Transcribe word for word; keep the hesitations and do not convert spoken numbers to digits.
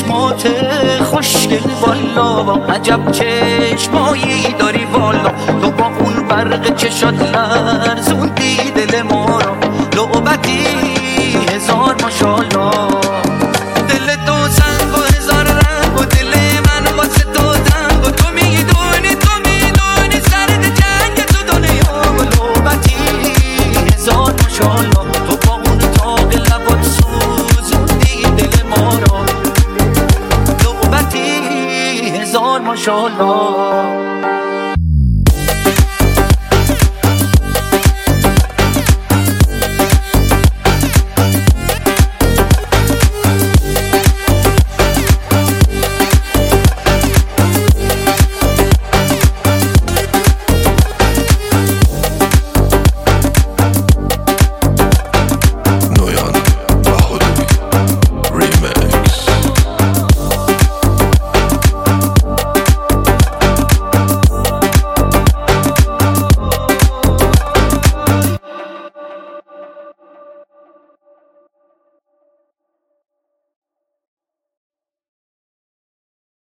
چشمات خوشگل والا، عجب چشمایی داری والا. تو با اون برق چشات لرزوندی دل ما را، لعبتی هزار ماشالله. دل تو سنگ و هزار رنگ و دل من واسه تو تنگ و تو میدونی تو میدونی سرد جنگ تو دنیا و لعبتی هزار ماشالله. تو با اون تاق لبات سوزوندی دل ما را، لعبتی هزار ماشالله.